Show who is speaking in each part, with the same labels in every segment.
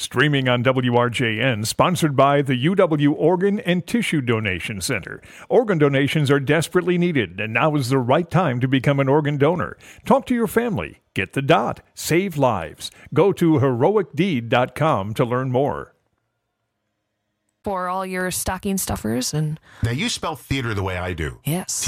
Speaker 1: Streaming on WRJN, sponsored by the UW Organ and Tissue Donation Center. Organ donations are desperately needed, and now is the right time to become an organ donor. Talk to your family. Get the dot. Save lives. Go to heroicdeed.com to learn more.
Speaker 2: For all your stocking stuffers. And
Speaker 3: now, you spell theater the way I do.
Speaker 2: Yes.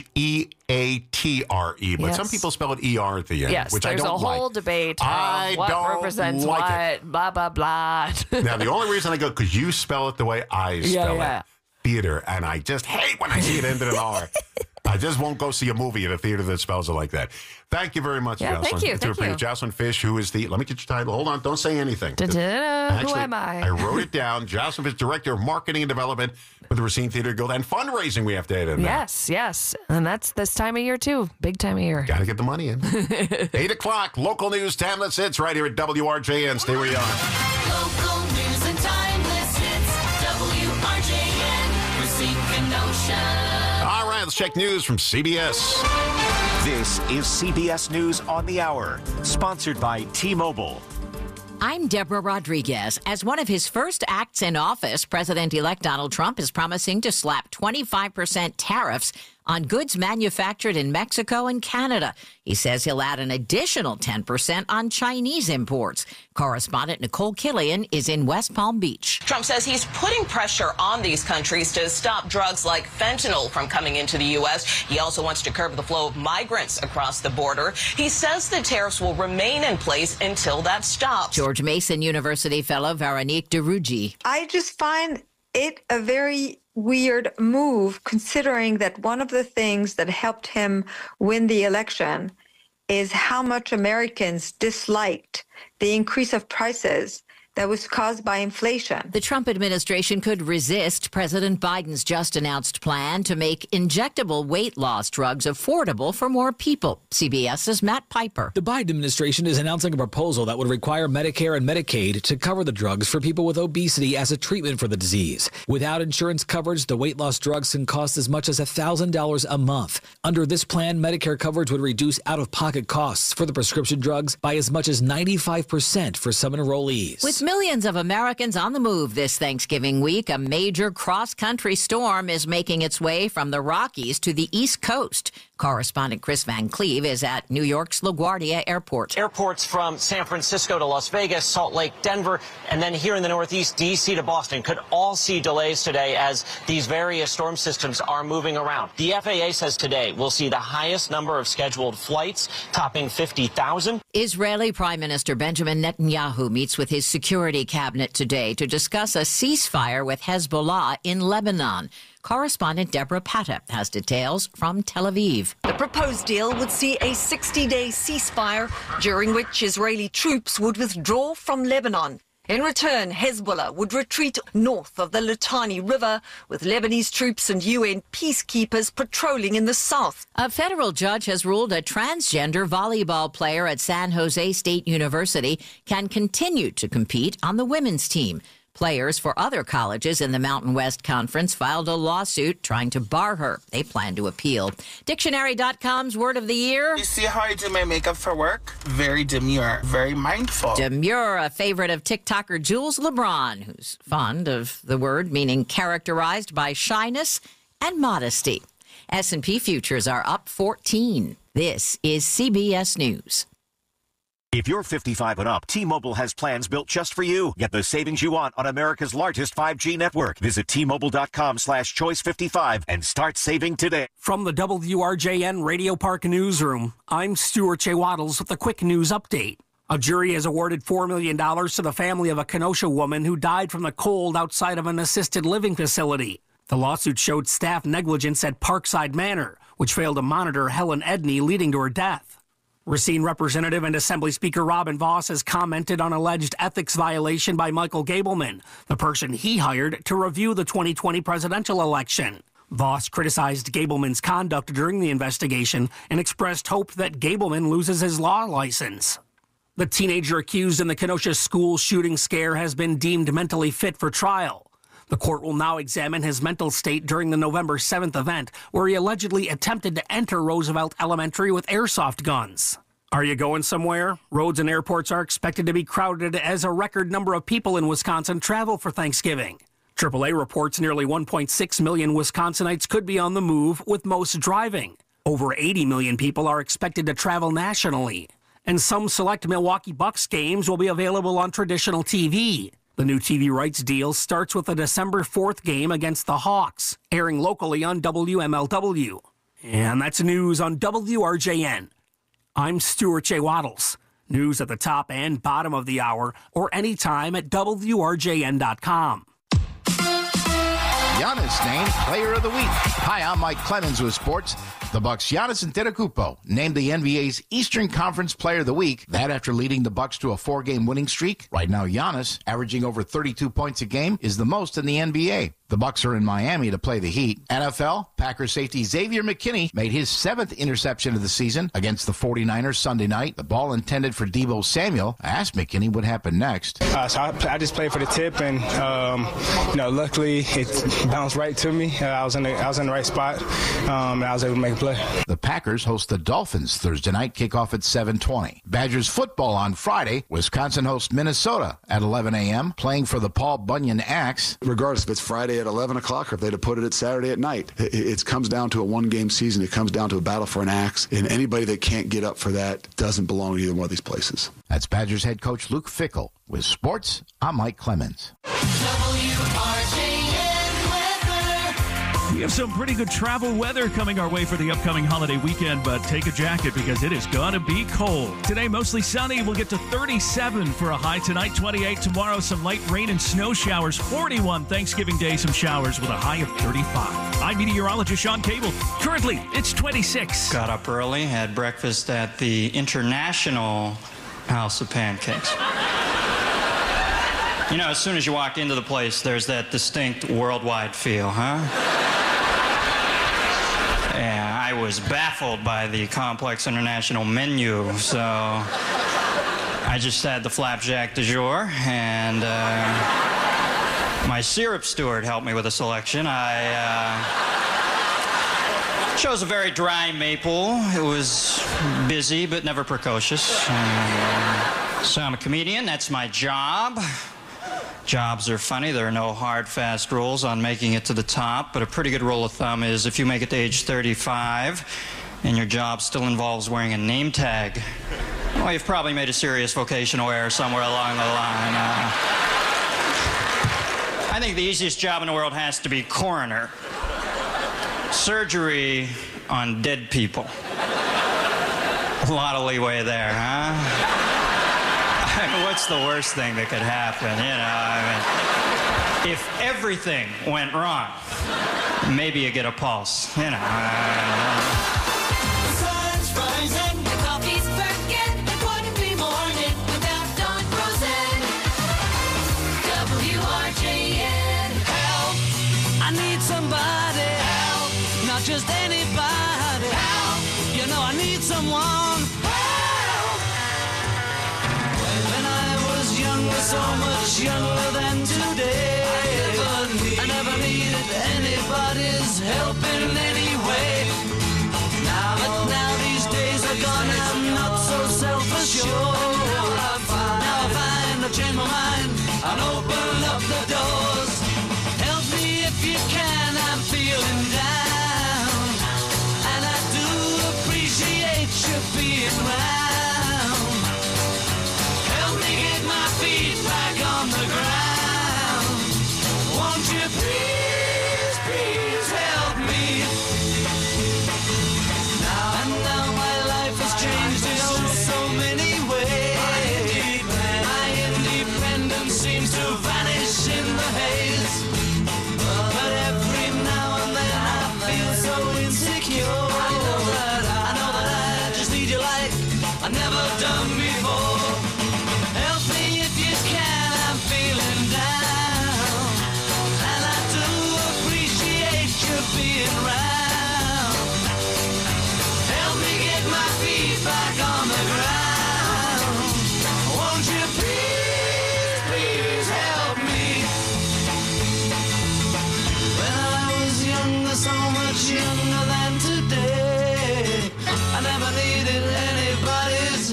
Speaker 3: Theatre, but some people spell it ER at the end,
Speaker 2: yes,
Speaker 3: which I don't like.
Speaker 2: There's a whole debate
Speaker 3: I
Speaker 2: what
Speaker 3: don't
Speaker 2: represents
Speaker 3: like
Speaker 2: what,
Speaker 3: it.
Speaker 2: blah, blah, blah.
Speaker 3: Now, the only reason I go, because you spell it the way I spell it, theater, and I just hate when I see it end in an R. I just won't go see a movie at a theater that spells it like that. Thank you very much, Jocelyn.
Speaker 2: Thank you. Thank you.
Speaker 3: Jocelyn Fish, who is the, let me get your title. Hold on, don't say anything.
Speaker 2: Actually, who am I?
Speaker 3: I wrote it down. Jocelyn Fish, Director of Marketing and Development for the Racine Theater Guild, and fundraising we have to add in there.
Speaker 2: Yes. And that's this time of year, too. Big time of year.
Speaker 3: Got to get the money in. 8 o'clock, local news, timeless hits right here at WRJN. Stay where you are.
Speaker 4: Local news and timeless hits. WRJN, Racine, Kenosha.
Speaker 3: All right, let's check news from CBS.
Speaker 5: This is CBS News on the Hour, sponsored by T-Mobile.
Speaker 6: I'm Deborah Rodriguez. As one of his first acts in office, President-elect Donald Trump is promising to slap 25% tariffs on goods manufactured in Mexico and Canada. He says he'll add an additional 10% on Chinese imports. Correspondent Nicole Killian is in West Palm Beach.
Speaker 7: Trump says he's putting pressure on these countries to stop drugs like fentanyl from coming into the U.S. He also wants to curb the flow of migrants across the border. He says the tariffs will remain in place until that stops.
Speaker 6: George Mason University fellow Veronique Derugi.
Speaker 8: I just find it a very weird move, considering that one of the things that helped him win the election is how much Americans disliked the increase of prices that was caused by inflation.
Speaker 6: The Trump administration could resist President Biden's just announced plan to make injectable weight loss drugs affordable for more people. CBS's Matt Piper.
Speaker 9: The Biden administration is announcing a proposal that would require Medicare and Medicaid to cover the drugs for people with obesity as a treatment for the disease. Without insurance coverage, the weight loss drugs can cost as much as $1,000 a month. Under this plan, Medicare coverage would reduce out-of-pocket costs for the prescription drugs by as much as 95% for some enrollees.
Speaker 6: With millions of Americans on the move this Thanksgiving week, a major cross-country storm is making its way from the Rockies to the East Coast. Correspondent Chris Van Cleve is at New York's LaGuardia Airport.
Speaker 10: Airports from San Francisco to Las Vegas, Salt Lake, Denver, and then here in the Northeast, D.C. to Boston could all see delays today as these various storm systems are moving around. The FAA says today we'll see the highest number of scheduled flights, topping 50,000.
Speaker 6: Israeli Prime Minister Benjamin Netanyahu meets with his security cabinet today to discuss a ceasefire with Hezbollah in Lebanon. Correspondent Deborah Patta has details from Tel Aviv.
Speaker 11: The proposed deal would see a 60-day ceasefire during which Israeli troops would withdraw from Lebanon. In return, Hezbollah would retreat north of the Litani River, with Lebanese troops and UN peacekeepers patrolling in the south.
Speaker 6: A federal judge has ruled a transgender volleyball player at San Jose State University can continue to compete on the women's team. Players for other colleges in the Mountain West Conference filed a lawsuit trying to bar her. They plan to appeal. Dictionary.com's word of the year.
Speaker 12: You see how I do my makeup for work? Very demure, very mindful.
Speaker 6: Demure, a favorite of TikToker Jules LeBron, who's fond of the word meaning characterized by shyness and modesty. S&P futures are up 14. This is CBS News.
Speaker 5: If you're 55 and up, T-Mobile has plans built just for you. Get the savings you want on America's largest 5G network. Visit T-Mobile.com/choice55 and start saving today.
Speaker 13: From the WRJN Radio Park Newsroom, I'm Stuart J. Waddles with a quick news update. A jury has awarded $4 million to the family of a Kenosha woman who died from the cold outside of an assisted living facility. The lawsuit showed staff negligence at Parkside Manor, which failed to monitor Helen Edney, leading to her death. Racine Representative and Assembly Speaker Robin Vos has commented on alleged ethics violation by Michael Gableman, the person he hired to review the 2020 presidential election. Vos criticized Gableman's conduct during the investigation and expressed hope that Gableman loses his law license. The teenager accused in the Kenosha school shooting scare has been deemed mentally fit for trial. The court will now examine his mental state during the November 7th event, where he allegedly attempted to enter Roosevelt Elementary with airsoft guns. Are you going somewhere? Roads and airports are expected to be crowded as a record number of people in Wisconsin travel for Thanksgiving. AAA reports nearly 1.6 million Wisconsinites could be on the move, with most driving. Over 80 million people are expected to travel nationally. And some select Milwaukee Bucks games will be available on traditional TV. The new TV rights deal starts with the December 4th game against the Hawks, airing locally on WMLW. And that's news on WRJN. I'm Stuart J. Waddles. News at the top and bottom of the hour, or anytime at WRJN.com.
Speaker 14: Giannis named Player of the Week. Hi, I'm Mike Clemens with sports. The Bucks' Giannis Antetokounmpo named the NBA's Eastern Conference Player of the Week. That after leading the Bucks to a 4-game winning streak. Right now, Giannis, averaging over 32 points a game, is the most in the NBA. The Bucks are in Miami to play the Heat. NFL, Packers safety Xavier McKinney made his 7th interception of the season against the 49ers Sunday night. The ball intended for Deebo Samuel. I asked McKinney what happened next.
Speaker 15: So I just played for the tip, and luckily it bounced right to me. I was in the right spot, and I was able to make a play.
Speaker 14: The Packers host the Dolphins Thursday night, kickoff at 7:20. Badgers football on Friday. Wisconsin hosts Minnesota at 11 a.m., playing for the Paul Bunyan Axe.
Speaker 16: Regardless if it's Friday at 11 o'clock or if they'd have put it at Saturday at night, it comes down to a one-game season. It comes down to a battle for an axe, and anybody that can't get up for that doesn't belong to either one of these places.
Speaker 14: That's Badgers head coach Luke Fickell. With sports, I'm Mike Clemens.
Speaker 17: We have some pretty good travel weather coming our way for the upcoming holiday weekend, but take a jacket because it is going to be cold. Today, mostly sunny. We'll get to 37 for a high tonight, 28 tomorrow. Some light rain and snow showers, 41 Thanksgiving Day, some showers with a high of 35. I'm meteorologist Sean Cable. Currently, it's 26.
Speaker 18: Got up early, had breakfast at the International House of Pancakes. You know, as soon as you walk into the place, there's that distinct worldwide feel, huh? Yeah, I was baffled by the complex international menu, so I just had the flapjack du jour, and my syrup steward helped me with a selection. I chose a very dry maple. It was busy, but never precocious. So I'm a comedian. That's my job. Jobs are funny. There are no hard, fast rules on making it to the top, but a pretty good rule of thumb is if you make it to age 35 and your job still involves wearing a name tag, well, you've probably made a serious vocational error somewhere along the line. I think the easiest job in the world has to be coroner. Surgery on dead people. A lot of leeway there, huh? What's the worst thing that could happen? You know, I mean, if everything went wrong, maybe you get a pulse. You know.
Speaker 4: The sun's rising, the coffee's perking, it wouldn't be morning without Dawn Frozen. WRJN.
Speaker 19: Help! I need somebody. Help! Not just anybody. Help! You know I need someone. So much younger than today. I never needed anybody's help in any way. But now these days are gone, I'm not so self-assured. Now I find I've changed my mind and open up the doors. Help me if you can, I'm feeling down, and I do appreciate you being around. On the ground, won't you please, please help me? Now my life has changed in so many ways. My independence seems to vanish in the haze. But every now and then I feel so insecure. I know that I just need you like I've never done before. Help me if you can. Feeling down, and I do appreciate you being around. Help me get my feet back on the ground. Won't you please, please help me? When I was younger, so much younger than today, I never needed anybody's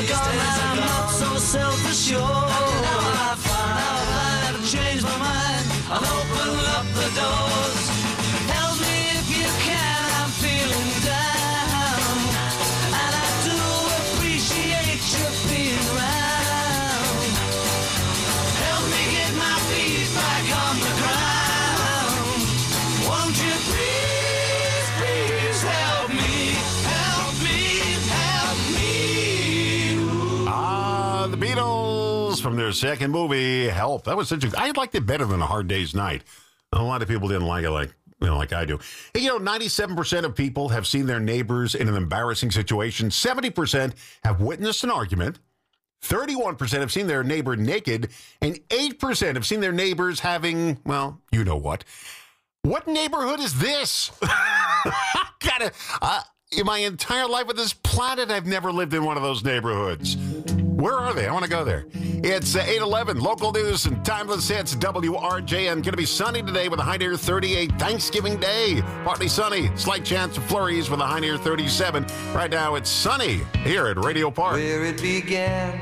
Speaker 19: are gone, I'm not so self-assured. Now I find I've changed my mind. I'll open up the doors. Help me if you can, I'm feeling down. And I do appreciate you being around. Help me get my feet back on the ground. Won't you please, please help me, help me, help me.
Speaker 3: Ah, the Beatles from their second movie, Help. That was such a... I liked it better than A Hard Day's Night. A lot of people didn't like it like I do. Hey, 97% of people have seen their neighbors in an embarrassing situation. 70% have witnessed an argument. 31% have seen their neighbor naked. And 8% have seen their neighbors having, well, you know what. What neighborhood is this? In my entire life on this planet, I've never lived in one of those neighborhoods. Where are they? I want to go there. It's 8:11, local news and timeless hits. WRJN. Going to be sunny today with a high near 38. Thanksgiving Day. Partly sunny. Slight chance of flurries with a high near 37. Right now, it's sunny here at Radio Park.
Speaker 19: Where it began,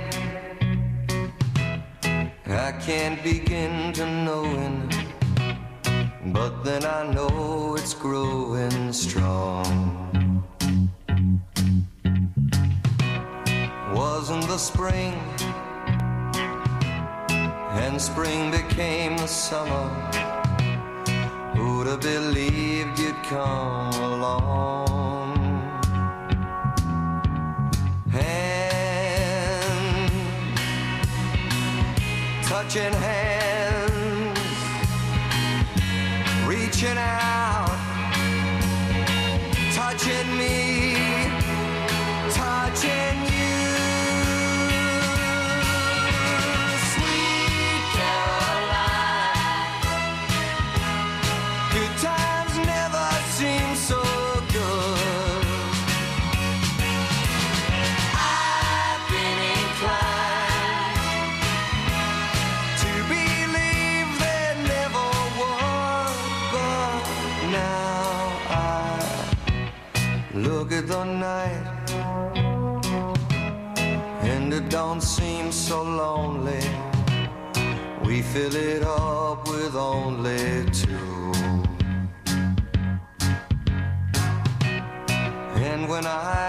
Speaker 19: I can't begin to knowing. But then I know it's growing strong. Wasn't the spring, and spring became the summer. Who'd have believed you'd come along? Hand, touching hands, reaching out, touching me, touching you. The night, and it don't seem so lonely. We fill it up with only two. And when I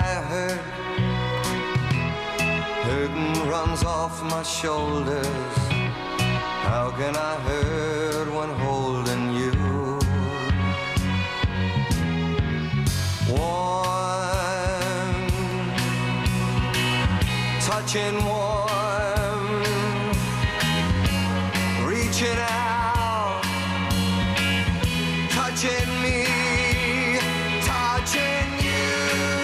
Speaker 19: hurtin' runs off my shoulders, how can I hurt when holding you? Touching warm, reaching out, touching me, touching you.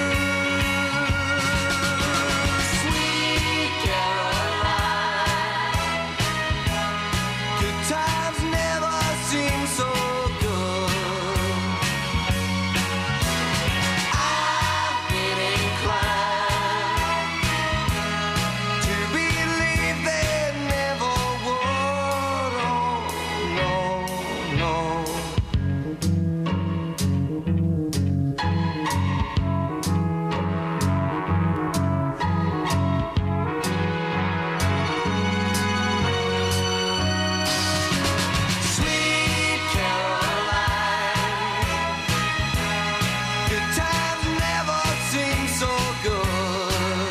Speaker 19: Sweet Caroline, good times never seem so good. I've been inclined to believe they never would. Oh, no, Sweet Caroline, good times never seem so good.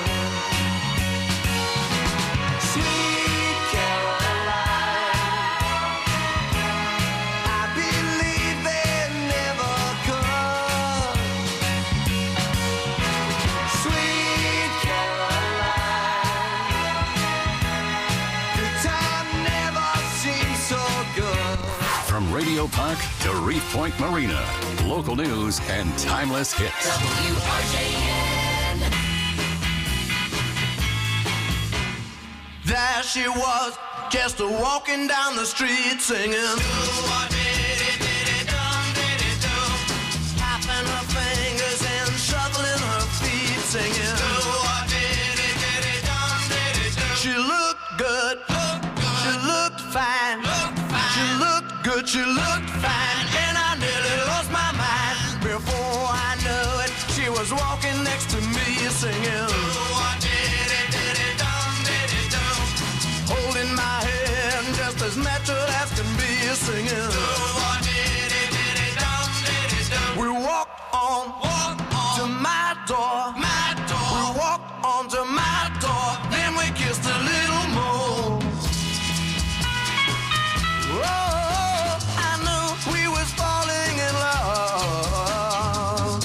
Speaker 19: Sweet Caroline, I believe they never could. Sweet Caroline, good time never seems so good.
Speaker 20: From Radio Park to Reef Point Marina, local news and timeless hits.
Speaker 19: There she was, just walking down the street singing. Tapping her fingers and shuffling her feet singing. She looked good, she looked fine, she looked good, she looked fine, and I nearly lost my mind. Before I knew it, she was walking next to me singing. to my door, then we kissed a little more. Oh, I knew we was falling in love.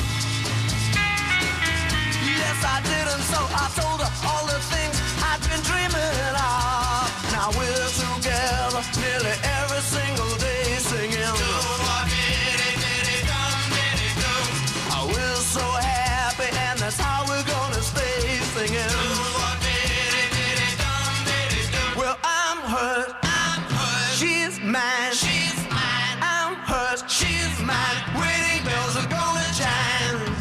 Speaker 19: Yes, I did, and so I told her all the things I'd been dreaming of. Now we're together nearly every single day singing. Oh, we're so happy, and that's how we're gonna stay singing. Well, I'm hers. She's mine. I'm hers. She's mine. Wedding bells are gonna chime.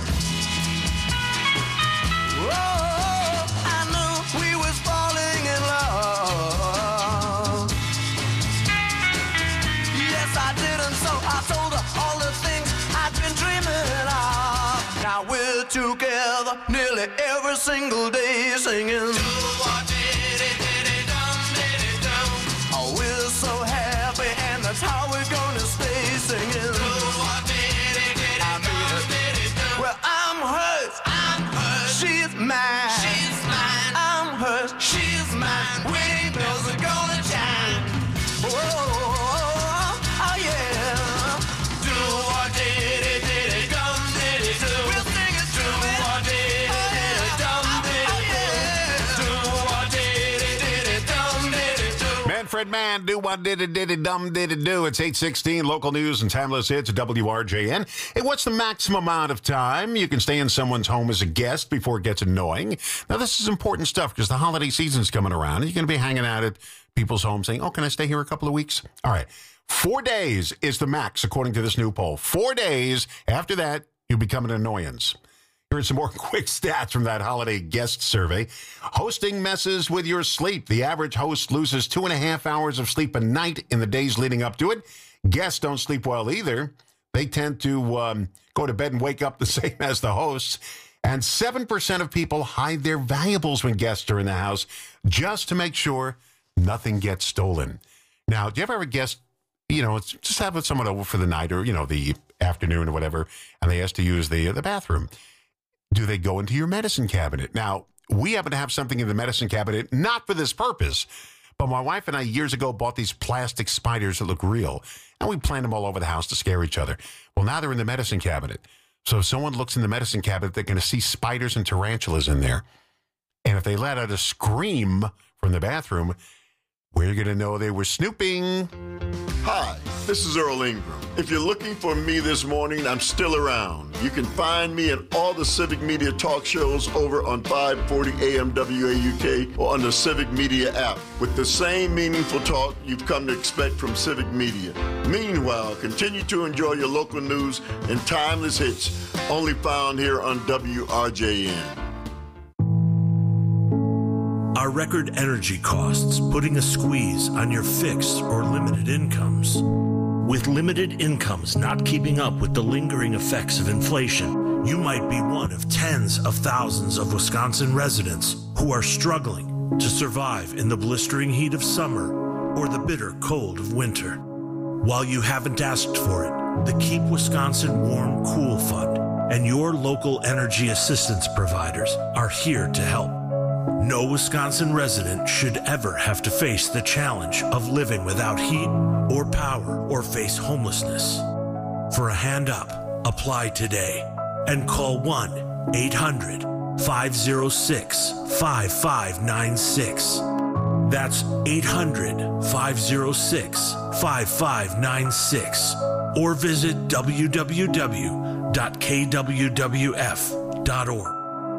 Speaker 19: Oh, I knew we was falling in love. Yes, I did, and so I told her all the things I'd been dreaming of. Now we're together nearly every single day singing. Oh, we're so happy, and that's how we're gonna stay singing. Well, I'm hers. She's mine. I'm hers. She's mine. Wedding bells are gonna chime. Oh, yeah. Do what did it, dum did it do. We'll sing it do what did it, dum did it do. Do what did it, dum did it do.
Speaker 3: Manfred Mann, do what did it, dum did it do. It's 8:16, local news and timeless hits at WRJN. Hey, what's the maximum amount of time you can stay in someone's home as a guest before it gets annoying? Now, this is important stuff because the holiday season's coming around. You're going to be hanging out at people's homes saying, oh, can I stay here a couple of weeks? All right. 4 days is the max, according to this new poll. 4 days. After that, you become an annoyance. Here are some more quick stats from that holiday guest survey. Hosting messes with your sleep. The average host loses 2.5 hours of sleep a night in the days leading up to it. Guests don't sleep well either. They tend to go to bed and wake up the same as the hosts. And 7% of people hide their valuables when guests are in the house just to make sure nothing gets stolen. Now, do you ever have a guest, it's just having someone over for the night or, the afternoon or whatever, and they ask to use the bathroom? Do they go into your medicine cabinet? Now, we happen to have something in the medicine cabinet, not for this purpose, but my wife and I years ago bought these plastic spiders that look real, and we planted them all over the house to scare each other. Well, now they're in the medicine cabinet. So if someone looks in the medicine cabinet, they're going to see spiders and tarantulas in there. And if they let out a scream from the bathroom, we're going to know they were snooping.
Speaker 21: Hi, this is Earl Ingram. If you're looking for me this morning, I'm still around. You can find me in all the Civic Media talk shows over on 540 AM WAUK or on the Civic Media app with the same meaningful talk you've come to expect from Civic Media. Meanwhile, continue to enjoy your local news and timeless hits only found here on WRJN.
Speaker 22: Are record energy costs putting a squeeze on your fixed or limited incomes? With limited incomes not keeping up with the lingering effects of inflation, you might be one of tens of thousands of Wisconsin residents who are struggling to survive in the blistering heat of summer or the bitter cold of winter. While you haven't asked for it, the Keep Wisconsin Warm Cool Fund and your local energy assistance providers are here to help. No Wisconsin resident should ever have to face the challenge of living without heat or power or face homelessness. For a hand up, apply today and call 1-800-506-5596. That's 800-506-5596. Or visit www.kwwf.org.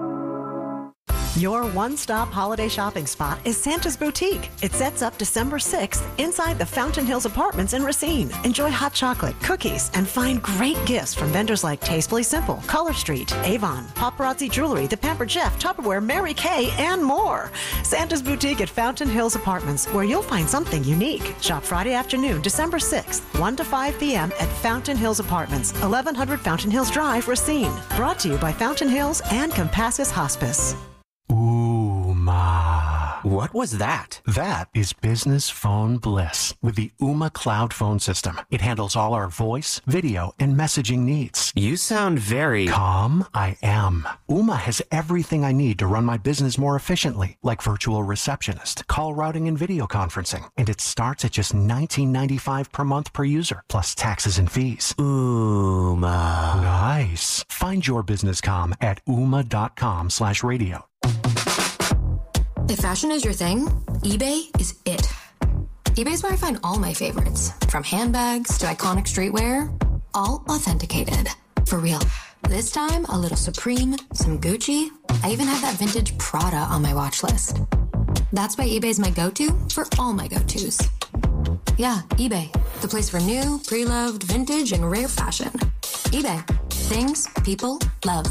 Speaker 23: Your one-stop holiday shopping spot is Santa's Boutique. It sets up December 6th inside the Fountain Hills Apartments in Racine. Enjoy hot chocolate, cookies, and find great gifts from vendors like Tastefully Simple, Color Street, Avon, Paparazzi Jewelry, The Pampered Chef, Tupperware, Mary Kay, and more. Santa's Boutique at Fountain Hills Apartments, where you'll find something unique. Shop Friday afternoon, December 6th, 1 to 5 p.m. at Fountain Hills Apartments, 1100 Fountain Hills Drive, Racine. Brought to you by Fountain Hills and Compassus Hospice.
Speaker 24: Ooh, ma.
Speaker 1: What was that? That is business phone bliss with the Ooma Cloud Phone System. It handles all our voice, video, and messaging needs.
Speaker 2: You sound very...
Speaker 1: Calm. I am. Ooma has everything I need to run my business more efficiently, like virtual receptionist, call routing, and video conferencing. And it starts at just $19.95 per month per user, plus taxes and fees.
Speaker 2: Ooma.
Speaker 1: Nice. Find your business comm at ooma.com/radio.
Speaker 7: If fashion is your thing, eBay is it. eBay's where I find all my favorites, from handbags to iconic streetwear, all authenticated. For real. This time, a little Supreme, some Gucci. I even have that vintage Prada on my watch list. That's why eBay's my go-to for all my go-tos. Yeah, eBay, the place for new, pre-loved, vintage, and rare fashion. eBay. Things people love.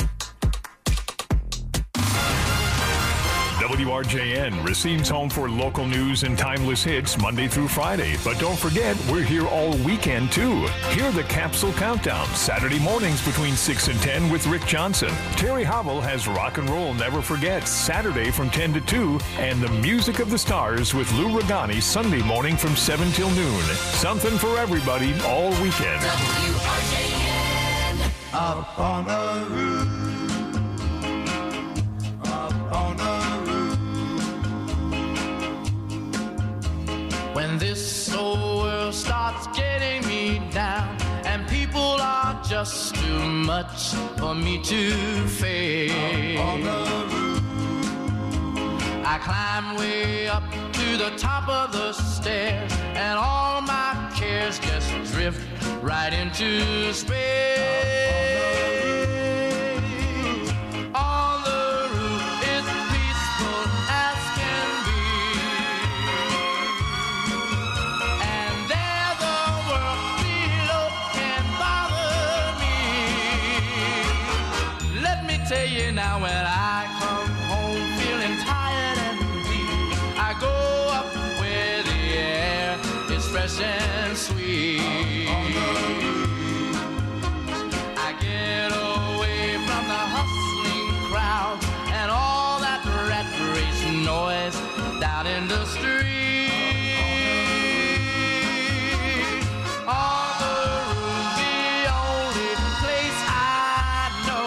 Speaker 24: WRJN, Racine's home for local news and timeless hits Monday through Friday. But don't forget, we're here all weekend, too. Hear the Capsule Countdown, Saturday mornings between 6 and 10 with Rick Johnson. Terry Hobble has Rock and Roll Never Forget, Saturday from 10 to 2. And the Music of the Stars with Lou Regani, Sunday morning from 7 till noon. Something for everybody all weekend.
Speaker 19: WRJN. Up on the roof. Up on the when this old world starts getting me down and people are just too much for me to face, I climb way up to the top of the stairs and all my cares just drift right into space. On the roof it's peaceful as can be. Tell you now, when I come home feeling tired and weak, I go up where the air is fresh and sweet. I get away from the hustling crowd and all that rat race noise down in the street. On the roof, the only place I know.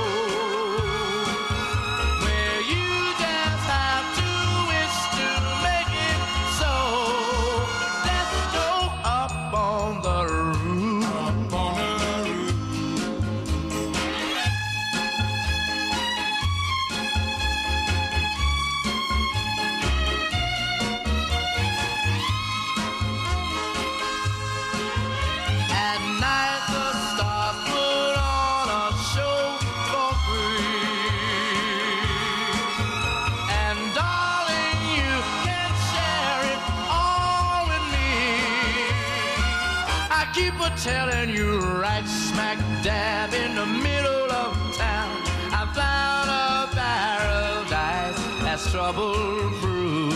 Speaker 19: Telling you right smack dab in the middle of town, I found a paradise that's trouble-proof.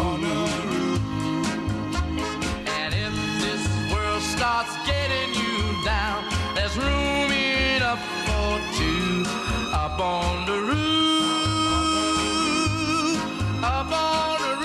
Speaker 19: And if this world starts getting you down, there's room enough for two up on the roof, up on the roof.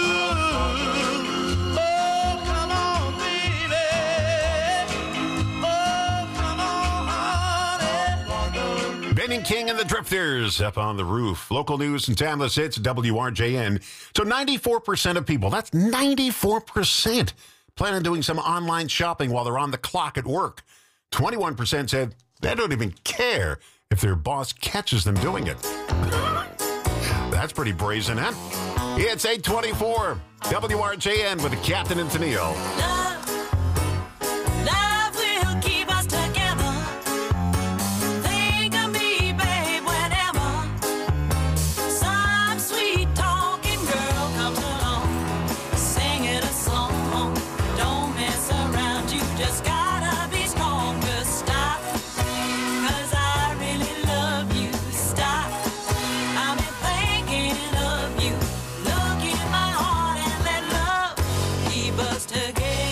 Speaker 3: Benny King and the Drifters up on the roof. Local news and timeless hits, WRJN. So 94% of people, that's 94%, plan on doing some online shopping while they're on the clock at work. 21% said they don't even care if their boss catches them doing it. That's pretty brazen, huh? It's 8:24. WRJN with the Captain and Tennille.
Speaker 4: Love will keep us together. Think of me, babe, whenever some sweet talking girl comes along, singing a song. Don't mess around, you just gotta be strong. Just stop, 'cause I really love you. Stop, I've been thinking of you. Look in my heart and let love keep us together.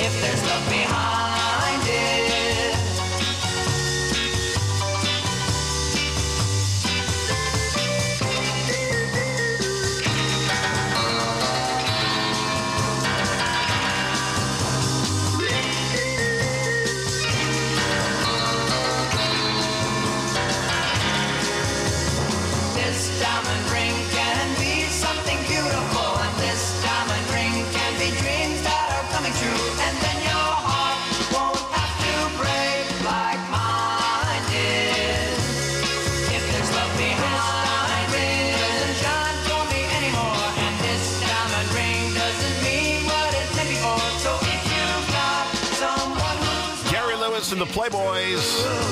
Speaker 19: if there's love behind it. This diamond ring can be something beautiful, and this diamond ring can be dreams that are coming true, and then your heart won't have to break like mine did. If there's love behind it, doesn't shine for me anymore, and this diamond ring doesn't mean what it meant before. So if you've got someone who's
Speaker 3: Gary Lewis and the Playboys.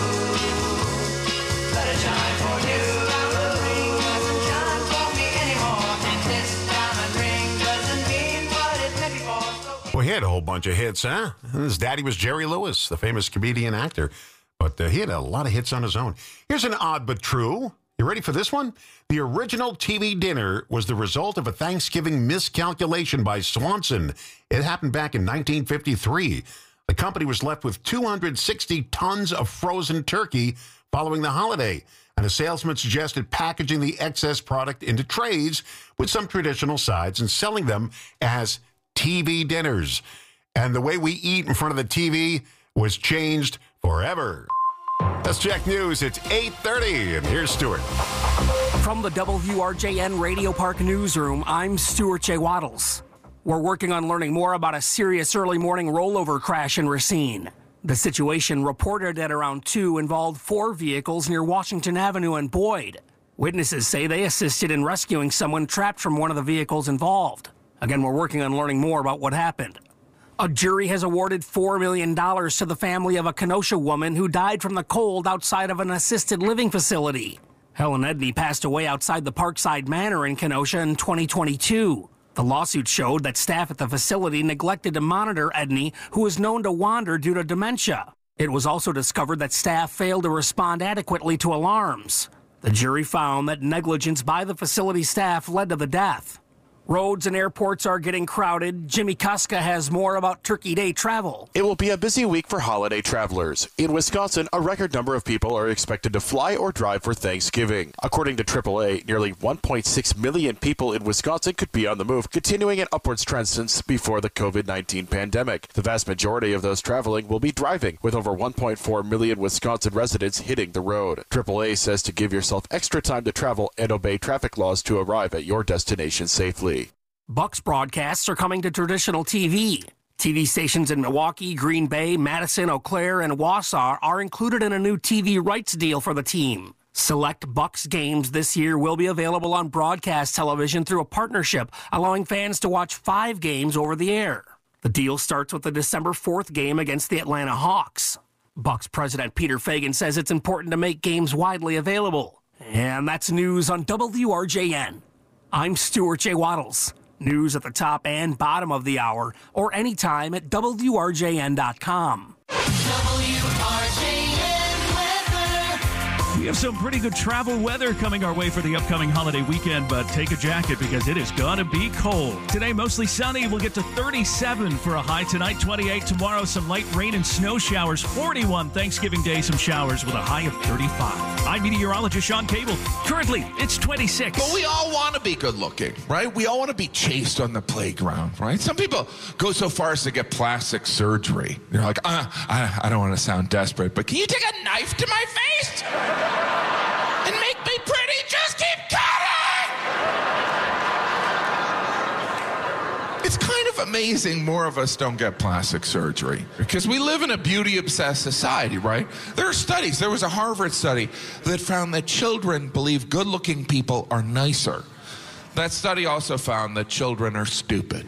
Speaker 19: let it shine for you. Diamond ring doesn't shine for me anymore, and this diamond ring doesn't mean what it meant before.
Speaker 3: Well, he had a whole bunch of hits, huh? His daddy was Jerry Lewis, the famous comedian actor. But he had a lot of hits on his own. Here's an odd but true. You ready for this one? The original TV dinner was the result of a Thanksgiving miscalculation by Swanson. It happened back in 1953. The company was left with 260 tons of frozen turkey following the holiday, and a salesman suggested packaging the excess product into trays with some traditional sides and selling them as TV dinners. And the way we eat in front of the TV was changed forever. Let's check news. It's 8:30, and here's Stuart.
Speaker 13: From the WRJN Radio Park Newsroom, I'm Stuart J. Waddles. We're working on learning more about a serious early morning rollover crash in Racine. The situation, reported at around 2, involved 4 vehicles near Washington Avenue and Boyd. Witnesses say they assisted in rescuing someone trapped from one of the vehicles involved. Again, we're working on learning more about what happened. A jury has awarded $4 million to the family of a Kenosha woman who died from the cold outside of an assisted living facility. Helen Edney passed away outside the Parkside Manor in Kenosha in 2022. The lawsuit showed that staff at the facility neglected to monitor Edney, who was known to wander due to dementia. It was also discovered that staff failed to respond adequately to alarms. The jury found that negligence by the facility staff led to the death. Roads and airports are getting crowded. Jimmy Kuska has more about Turkey Day travel.
Speaker 8: It will be a busy week for holiday travelers. In Wisconsin, a record number of people are expected to fly or drive for Thanksgiving. According to AAA, nearly 1.6 million people in Wisconsin could be on the move, continuing an upwards trend since before the COVID-19 pandemic. The vast majority of those traveling will be driving, with over 1.4 million Wisconsin residents hitting the road. AAA says to give yourself extra time to travel and obey traffic laws to arrive at your destination safely.
Speaker 13: Bucks broadcasts are coming to traditional TV. TV stations in Milwaukee, Green Bay, Madison, Eau Claire, and Wausau are included in a new TV rights deal for the team. Select Bucks games this year will be available on broadcast television through a partnership, allowing fans to watch 5 games over the air. The deal starts with the December 4th game against the Atlanta Hawks. Bucks president Peter Fagan says it's important to make games widely available. And that's news on WRJN. I'm Stuart J. Waddles. News at the top and bottom of the hour, or anytime at WRJN.com.
Speaker 17: We have some pretty good travel weather coming our way for the upcoming holiday weekend, but take a jacket because it is going to be cold. Today, mostly sunny. We'll get to 37 for a high tonight, 28 tomorrow. Some light rain and snow showers, 41 Thanksgiving Day, some showers with a high of 35. I'm meteorologist Sean Cable. Currently, it's 26.
Speaker 9: But we all want to be good looking, right? We all want to be chased on the playground, right? Some people go so far as to get plastic surgery. They're like, I don't want to sound desperate, but can you take a knife to my face? And make me pretty, just keep cutting! It's kind of amazing more of us don't get plastic surgery because we live in a beauty-obsessed society, right? There are studies. There was a Harvard study that found that children believe good-looking people are nicer. That study also found that children are stupid.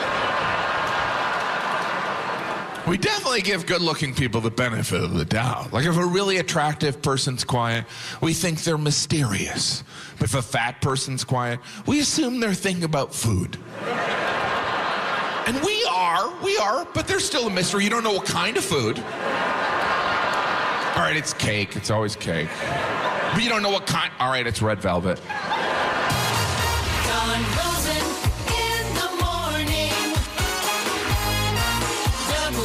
Speaker 9: We definitely give good-looking people the benefit of the doubt. Like if a really attractive person's quiet, we think they're mysterious. But if a fat person's quiet, we assume they're thinking about food. And we are, but there's still a mystery. You don't know what kind of food. All right, it's cake. It's always cake. But you don't know what kind. All right, it's red velvet.
Speaker 19: Don Rosen in the morning.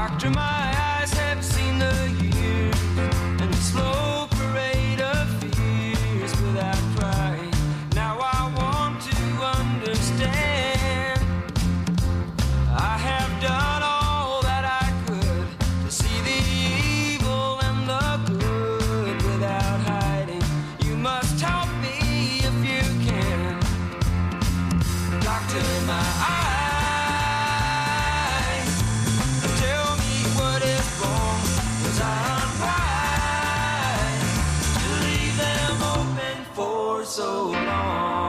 Speaker 19: Doctor, my eyes have seen the years and the slow parade of fears without crying. Now I want to understand. I have done all that I could to see the evil and the good without hiding. You must help me if you can. Doctor, my eyes, tell me what is wrong. Was I unwise to leave them open for so long?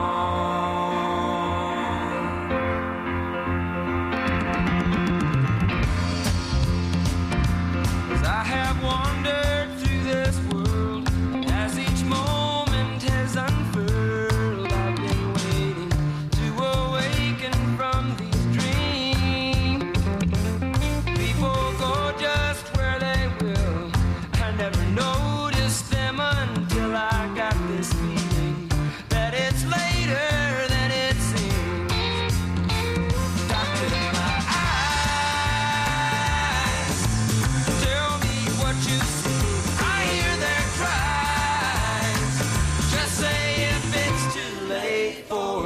Speaker 19: 'Cause I have wandered through this world as each moment has unfurled. I've been waiting to awaken from these dreams. People go just where they will. I never noticed them until I got this feeling that it's later than it seems. Doctor, my eyes, tell me what you see. I hear their cries. Just say if it's too late for me.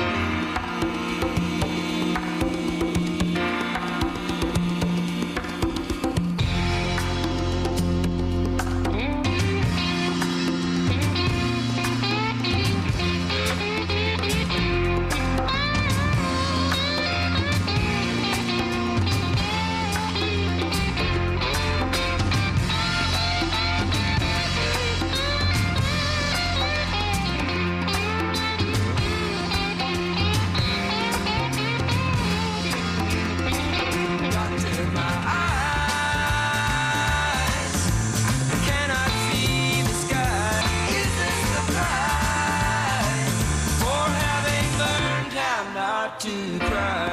Speaker 19: Doctor, my eyes cannot see the sky. Is this the price for having learned how not to cry?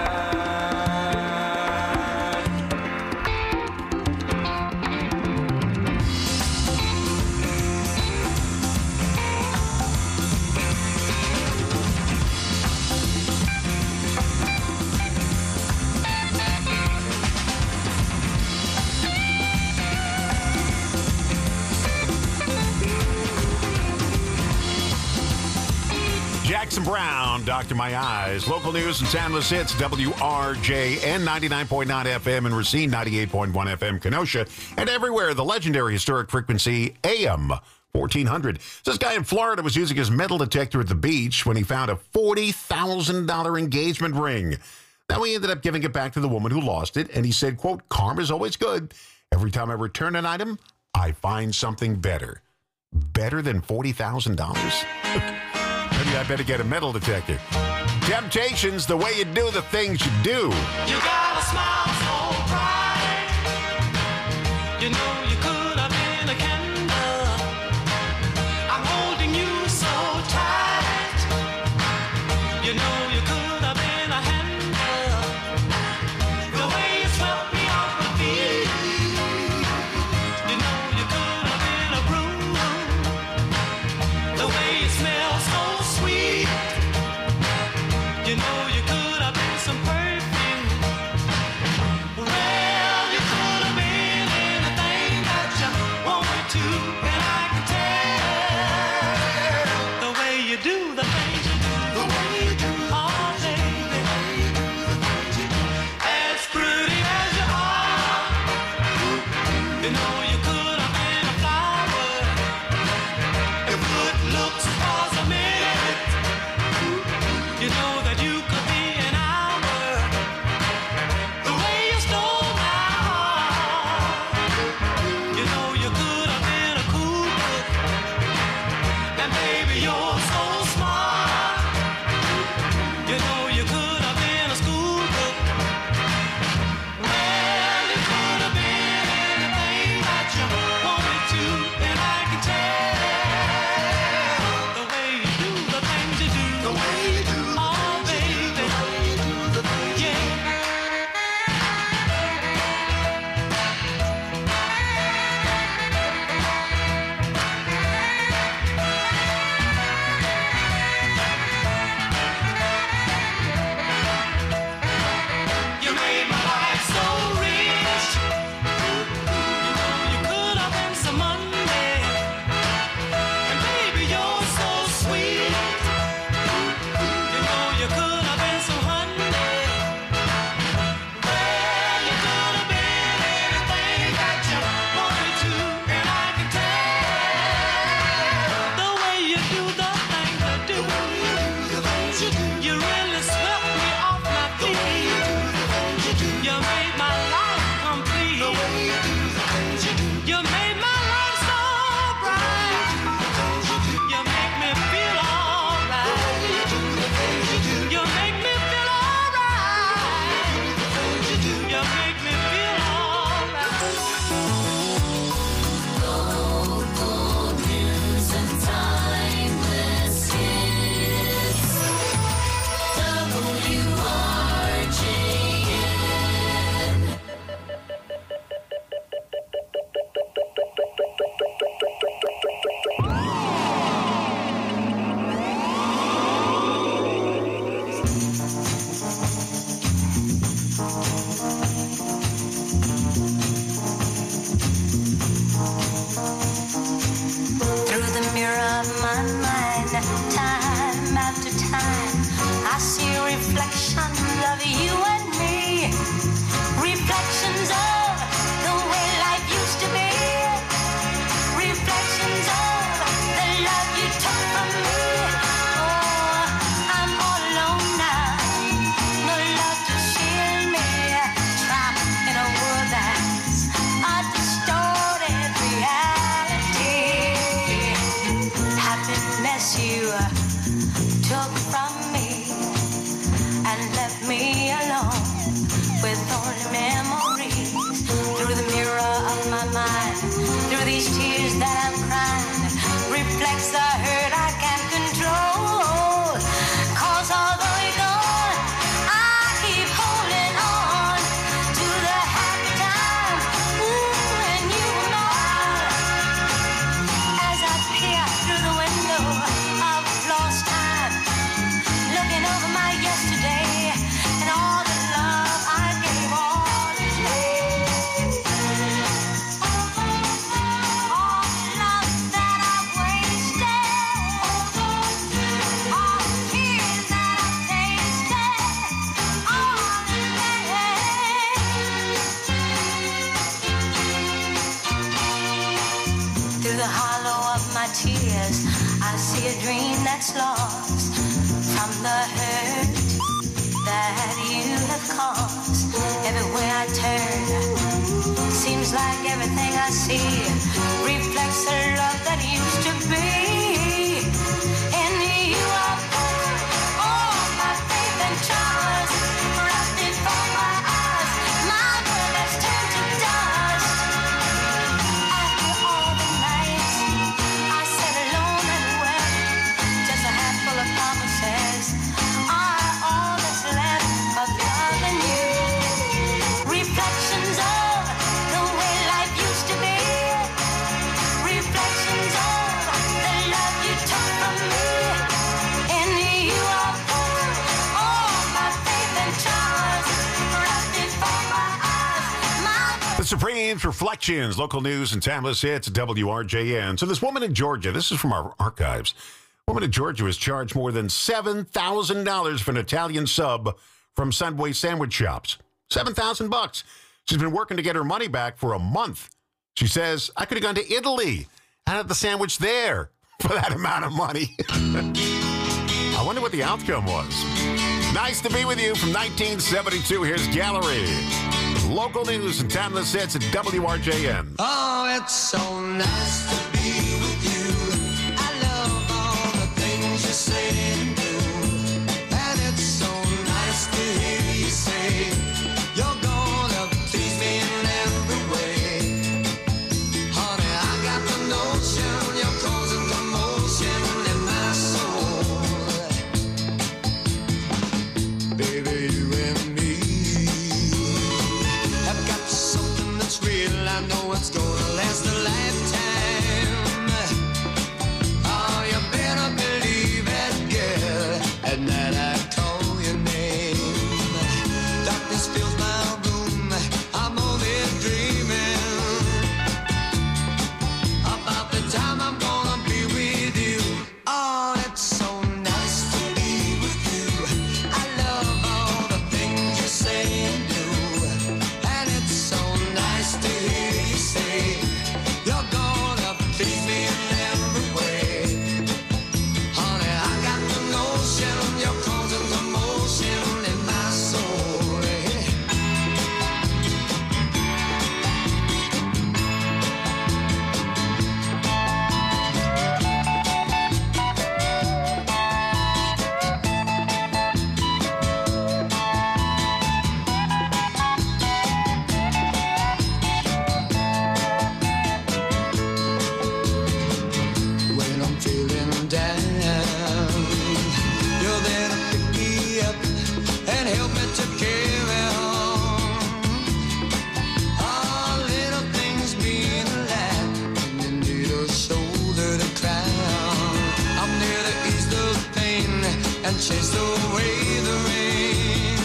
Speaker 3: Jackson Brown, Dr. My Eyes. Local news and soundless hits, WRJN 99.9 FM in Racine, 98.1 FM Kenosha, and everywhere, the legendary historic frequency AM 1400. This guy in Florida was using his metal detector at the beach when he found a $40,000 engagement ring. Now he ended up giving it back to the woman who lost it, and he said, quote, "Karma's always good. Every time I return an item, I find something better." Better than $40,000? Maybe I better get a metal detector. Temptations, the way you do the things you do.
Speaker 19: You got a smile so bright. You know you could have been a candle. I'm holding you so tight. You know you could have been a handle. The way you swept me off my feet. You know you could have been a broom. The way you smell so sweet. You know you could have been some perfume. Well, you could have been anything that you wanted to, and I can tell the way you do the things you do, the way you do, oh baby, as pretty as you are. You know you could have been a flower. If good looks was a minute, you know that you could be an hour. The way you stole my heart. You know you could have been a cool book. And baby, you're so smart. You know you could have been a school book. Well, you could have been anything that
Speaker 4: the hollow of my tears, I see a dream that's lost from the hurt that you have caused. Everywhere I turn, seems like everything I see reflects the love that used to be. In you I put all my faith and trust, wrapped before my eyes, my world has turned to dust. After all the nights I sat alone and wept, just a handful of promises are all that's left of loving you. Reflections of the way life used to be. Reflections of the love you took from me. In you I put all my faith and trust, wrapped before my eyes.
Speaker 3: The Supremes, Reflections, local news and timeless hits, WRJN. So this woman in Georgia, this is from our archives. Woman in Georgia was charged more than $7,000 for an Italian sub from Subway sandwich shops. $7,000. She's been working to get her money back for a month. She says, I could have gone to Italy and had the sandwich there for that amount of money. I wonder what the outcome was. Nice to be with you from 1972. Here's Gallery. Local news and timeless hits at WRJN.
Speaker 19: Oh, it's so nice to be with you. I love all the things you say and do. And it's so nice to hear you say you're gonna please me in every way. Honey, I got the notion you're causing commotion in my soul. Baby, you and me have got something that's real. I know it's gonna last a lifetime. Oh, you better believe it, girl. At night I call your name. Darkness fills my room. I'm only dreaming about the time I'm gonna be with you. Oh, it's so nice to be with you. I love all the things you say and do. And it's so nice to hear you say you're gonna please me in every way. Honey, I got the notion you're causing commotion in my soul. When I'm feeling down, you're there to pick me up and help me to carry on. All little things mean a lot when you need a shoulder to cry on. I'm there to ease the pain and chase away the rain.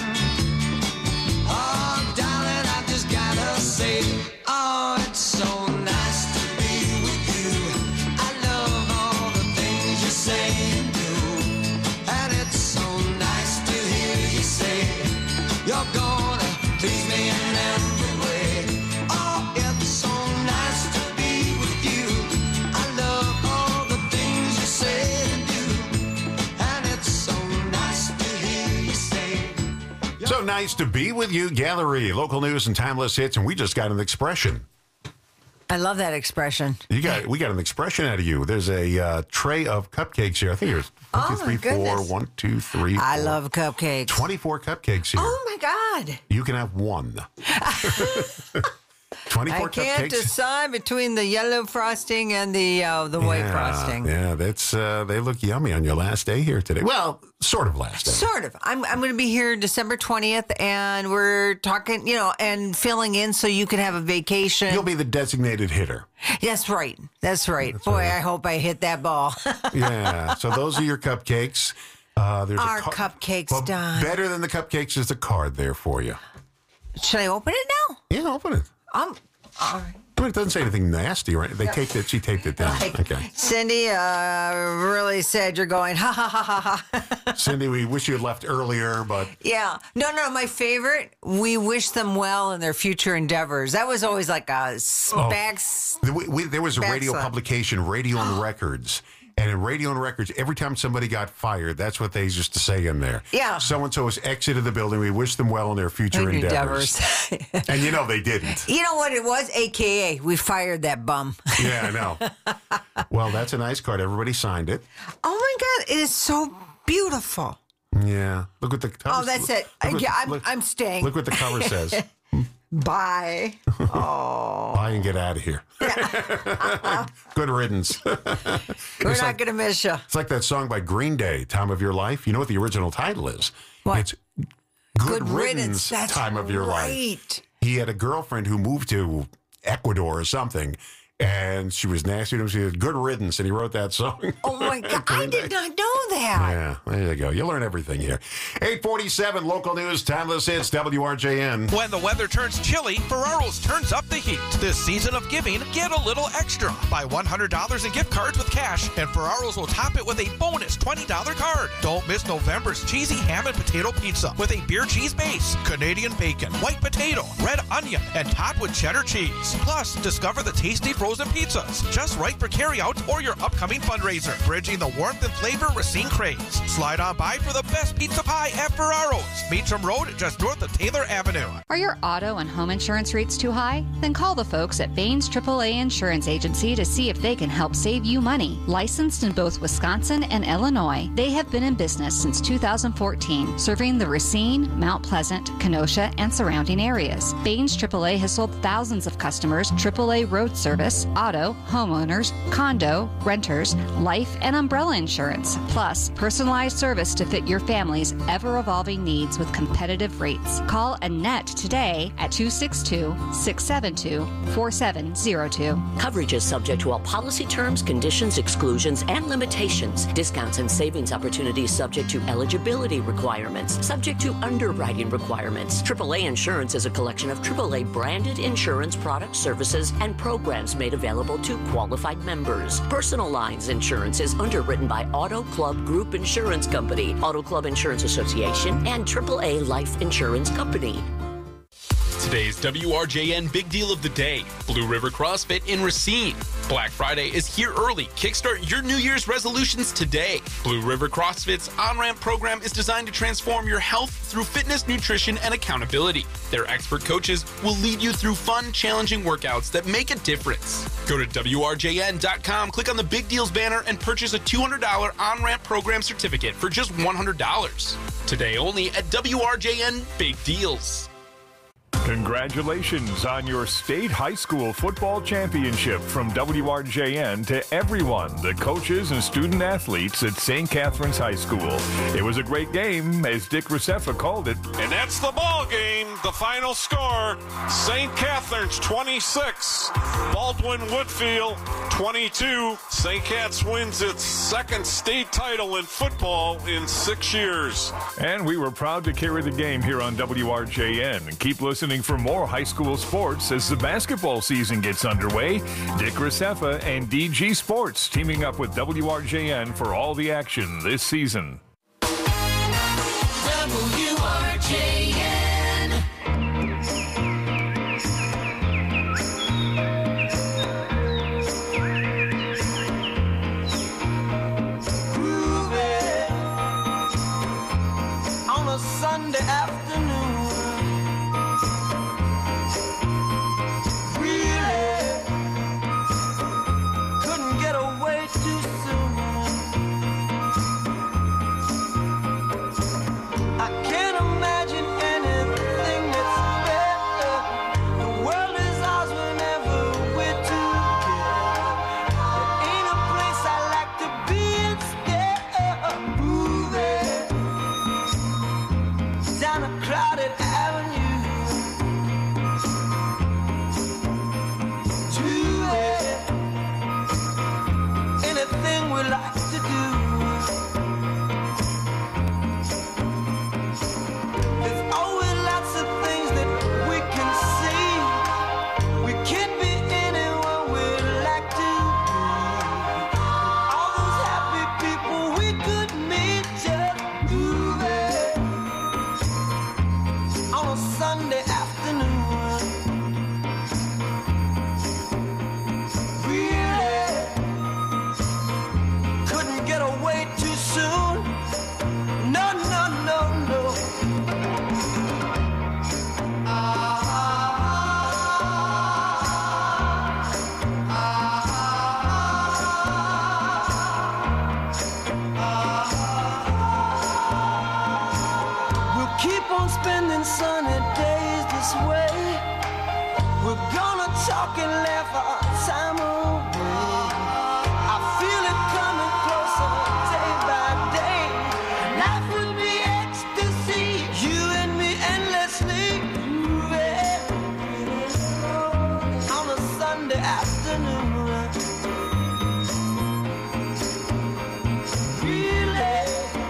Speaker 19: Oh, darling, I just gotta say, oh, it's so nice to be with you. I love all the things you say and do. And it's so nice to hear you say you're gonna please me in every way. Oh, it's so nice to be with you. I love all the things you say and do. And it's so nice to hear you say.
Speaker 3: So nice to be with you, Gallery. Local news and timeless hits, and we just got an expression.
Speaker 6: I love that expression.
Speaker 3: We got an expression out of you. There's a tray of cupcakes here. I think there's 1, 2, 3, 4,
Speaker 6: goodness.
Speaker 3: 1, 2, 3, 4.
Speaker 6: I love cupcakes.
Speaker 3: 24 cupcakes here.
Speaker 6: Oh, my God.
Speaker 3: You can have one. 24
Speaker 6: I can't
Speaker 3: cupcakes.
Speaker 6: decide between the yellow frosting and the white frosting.
Speaker 3: Yeah, that's they look yummy on your last day here today. Well, sort of last day.
Speaker 6: Sort of. I'm going to be here December 20th, and we're talking, and filling in so you can have a vacation.
Speaker 3: You'll be the designated hitter.
Speaker 6: That's right. Boy, I hope I hit that ball.
Speaker 3: Yeah. So those are your cupcakes. There's
Speaker 6: Our cupcakes done.
Speaker 3: Better than the cupcakes is the card there for you.
Speaker 6: Should I open it now?
Speaker 3: Yeah, open it.
Speaker 6: All right.
Speaker 3: It doesn't say anything nasty, right? They taped it. She taped it down. Okay.
Speaker 6: Cindy, really sad you're going, ha, ha, ha, ha, ha.
Speaker 3: Cindy, we wish you had left earlier, but...
Speaker 6: Yeah. No, my favorite, we wish them well in their future endeavors. That was always like a
Speaker 3: there was a radio publication, Radio and Records. And in Radio and Records, every time somebody got fired, that's what they used to say in there.
Speaker 6: Yeah.
Speaker 3: So-and-so has exited the building. We wish them well in their future endeavors. And you know they didn't.
Speaker 6: You know what it was? AKA, we fired that bum.
Speaker 3: Yeah, I know. Well, that's a nice card. Everybody signed it.
Speaker 6: Oh, my God. It is so beautiful.
Speaker 3: Yeah. Look what the cover
Speaker 6: Oh, that's it. I'm staying.
Speaker 3: Look what the cover says.
Speaker 6: Bye. Oh.
Speaker 3: Bye and get out of here. Good riddance.
Speaker 6: We're not going to miss you.
Speaker 3: It's like that song by Green Day, Time of Your Life. You know what the original title is?
Speaker 6: What?
Speaker 3: It's Good Riddance,
Speaker 6: That's
Speaker 3: Time of Your Life.
Speaker 6: right.
Speaker 3: He had a girlfriend who moved to Ecuador or something, and she was nasty to him. She said, good riddance, and he wrote that song.
Speaker 6: Oh, my God. I did not know that.
Speaker 3: Yeah, there you go. You learn everything here. 847 local news, timeless hits, WRJN.
Speaker 5: When the weather turns chilly, Ferraro's turns up the heat. This season of giving, get a little extra. Buy $100 in gift cards with cash, and Ferraro's will top it with a bonus $20 card. Don't miss November's cheesy ham and potato pizza with a beer cheese base, Canadian bacon, white potato, red onion, and topped with cheddar cheese. Plus, discover the tasty frozen pizzas, just right for carryout or your upcoming fundraiser, bridging the warmth and flavor Racine craves. Slide on by for the best pizza pie at Ferraro's, Beecham Road, just north of Taylor Avenue.
Speaker 10: Are your auto and home insurance rates too high? Then call the folks at Baines AAA Insurance Agency to see if they can help save you money. Licensed in both Wisconsin and Illinois, they have been in business since 2014, serving the Racine, Mount Pleasant, Kenosha, and surrounding areas. Baines AAA has sold thousands of customers AAA road service, auto, homeowners, condo, renters, life, and umbrella insurance, plus personalized service to fit your family's ever-evolving needs with competitive rates. Call Annette today at 262-672-4702.
Speaker 11: Coverage is subject to all policy terms, conditions, exclusions, and limitations. Discounts and savings opportunities subject to eligibility requirements, subject to underwriting requirements. AAA Insurance is a collection of AAA branded insurance products, services, and programs made available to qualified members. Personal lines insurance is underwritten by Auto Club Group Insurance Company, Auto Club Insurance Association, and AAA Life Insurance Company.
Speaker 12: Today's WRJN Big Deal of the Day, Blue River CrossFit in Racine. Black Friday is here early. Kickstart your New Year's resolutions today. Blue River CrossFit's on-ramp program is designed to transform your health through fitness, nutrition, and accountability. Their expert coaches will lead you through fun, challenging workouts that make a difference. Go to WRJN.com, click on the Big Deals banner, and purchase a $200 on-ramp program certificate for just $100. Today only at WRJN Big Deals.
Speaker 24: Congratulations on your state high school football championship from WRJN to everyone, the coaches and student athletes at St. Catherine's High School. It was a great game, as Dick Recefa called it.
Speaker 25: And that's the ball game. The final score, St. Catherine's 26, Baldwin Woodfield 22. St. Cat's wins its second state title in football in 6 years.
Speaker 24: And we were proud to carry the game here on WRJN. And keep listening for more high school sports as the basketball season gets underway. Dick Recefa and DG Sports teaming up with WRJN for all the action this season.
Speaker 19: WRJN. Groovy on a Sunday afternoon. I can't imagine talk and laugh our time away. I feel it coming closer day by day. Life would be ecstasy, you and me endlessly moving on a Sunday afternoon. Really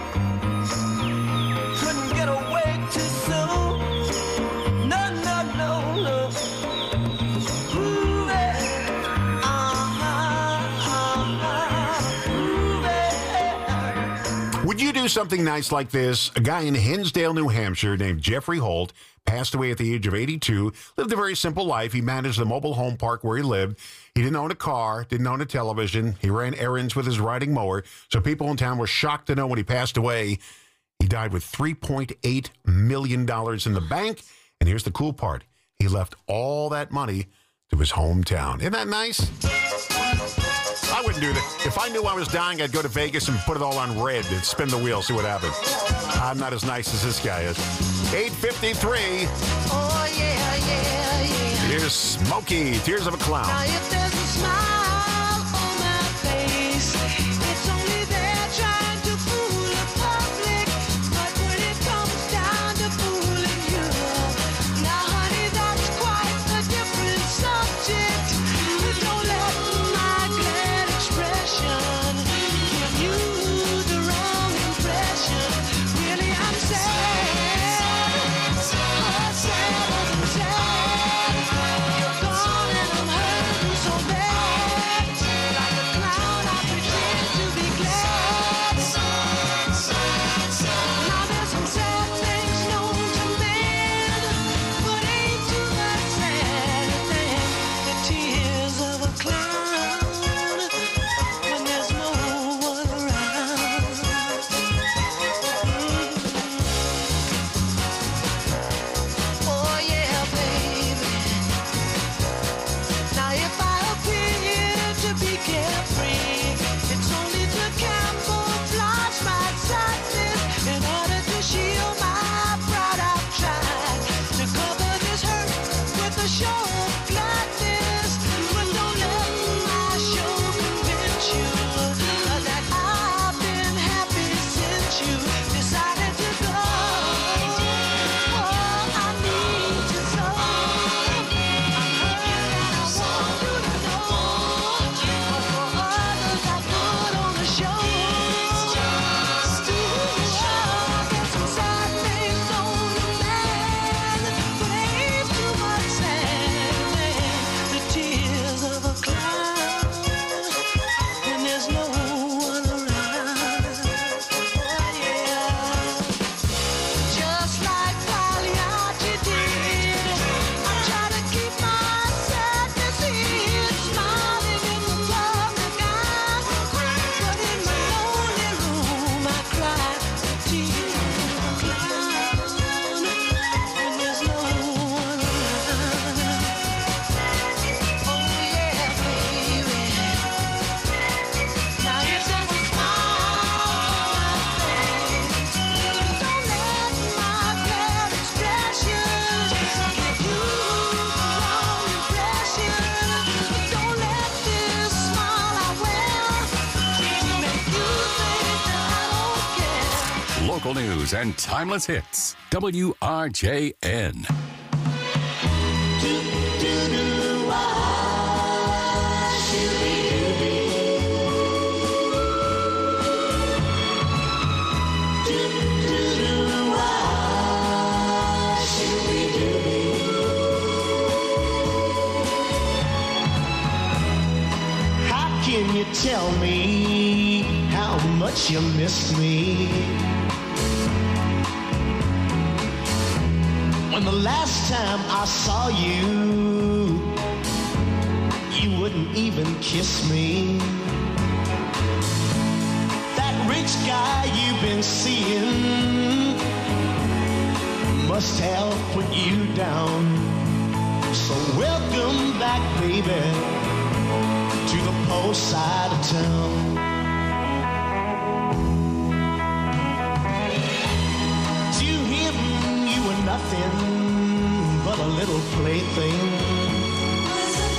Speaker 19: couldn't get away too soon. No, no, no, no.
Speaker 3: Would you do something nice like this? A guy in Hinsdale, New Hampshire named Jeffrey Holt passed away at the age of 82, lived a very simple life. He managed the mobile home park where he lived. He didn't own a car, didn't own a television. He ran errands with his riding mower. So people in town were shocked to know when he passed away, he died with $3.8 million in the bank. And here's the cool part. He left all that money to his hometown. Isn't that nice? I wouldn't do that. If I knew I was dying, I'd go to Vegas and put it all on red and spin the wheel, see what happens. I'm not as nice as this guy is. 8:53.
Speaker 19: Oh, yeah, yeah, yeah.
Speaker 3: Here's Smokey, Tears of a Clown.
Speaker 19: Now if there's a smile on my face, it's only there trying to fool the public. But when it comes down to fooling you, now honey, that's quite a different subject. Don't let my glad expression give you the wrong impression. Really, I'm sad. Oh, sad. You're gone and I'm hurting so bad. Like a clown, I pretend to be glad. Now there's some sad things known to man, but ain't too much sadder than the tears of a clown when there's no one around. Oh yeah, baby. Now if I appear to be carefree, it's only to camouflage my sadness. In order to shield my pride, I've tried to cover this hurt with a show of gladness. But don't let my show convince you that I've been happy since you decided to go. Oh, I need you so. I'm hurt and I want you to know. But for others I put on a show. There's some sad things on the man, but ain't too much sadder than the tears of a clown when there's no one around. Oh yeah. Just like Pagliacci did, I try to keep my sadness hid, smiling in the public eye. But in my lonely room, I cry the tears of a clown when there's no one around. Oh yeah, baby. Now if there's a smile on my face, don't let my glad expression give you the wrong impression. Don't let this smile I wear make you think that I don't care.
Speaker 14: Local news and timeless hits. WRJN.
Speaker 19: How can you tell me how much you miss me? When the last time I saw you, you wouldn't even kiss me. That rich guy you've been seeing must have put you down. So welcome back, baby, to the poor side of town. To him, you were nothing but a little plaything.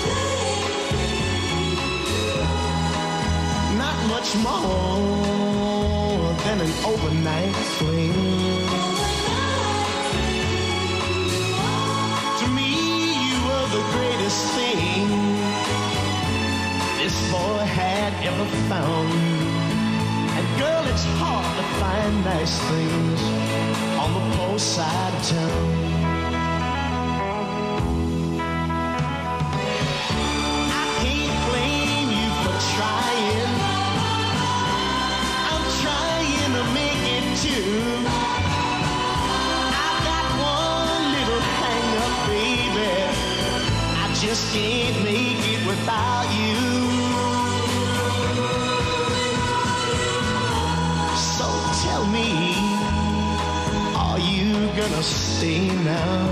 Speaker 19: much more than an overnight fling. To me, you were the greatest thing this boy had ever found. And girl, it's hard to find nice things on the poor side of town. Trying, I'm trying to make it too. I've got one little hang up, baby. I just can't make it without you. So tell me, are you gonna stay now?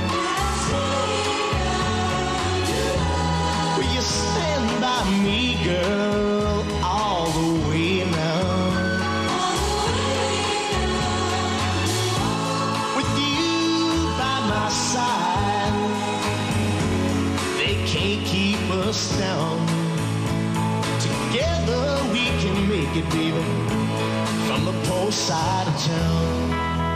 Speaker 19: Will you stand by me, girl, all the way now? With you by my side, they can't keep us down. Together we can make it, baby, from the poor side of town.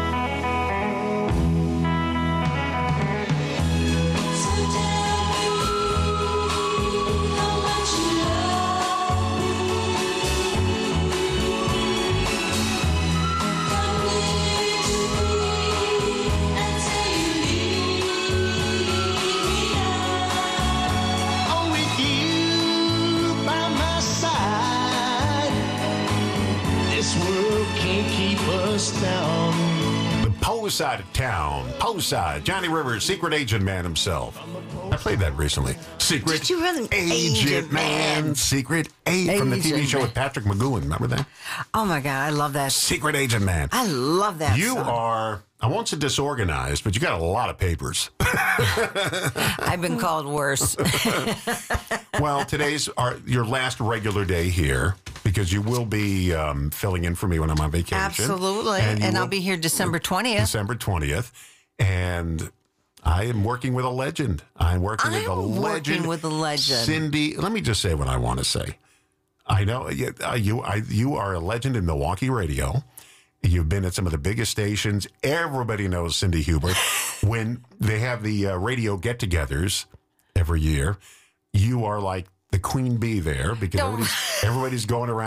Speaker 3: Down. The Poe side of town. Poe side. Johnny Rivers, secret agent man himself. I played that recently. Secret
Speaker 6: Did you really?
Speaker 3: Agent man. Secret agent from the TV show with Patrick McGowan. Remember that?
Speaker 6: Oh my God, I love that.
Speaker 3: Secret agent man.
Speaker 6: I love that.
Speaker 3: You
Speaker 6: song.
Speaker 3: are, I won't say disorganized, but you got a lot of papers.
Speaker 6: I've been called worse.
Speaker 3: Well, today's your last regular day here because you will be filling in for me when I'm on vacation.
Speaker 6: Absolutely. And I'll be here December 20th.
Speaker 3: December 20th. And I am working with a legend. I'm working with a legend. Cindy, let me just say what I want to say. I know you are a legend in Milwaukee radio. You've been at some of the biggest stations. Everybody knows Cindy Hubert. When they have the radio get-togethers every year, you are like the queen bee there because everybody's going around.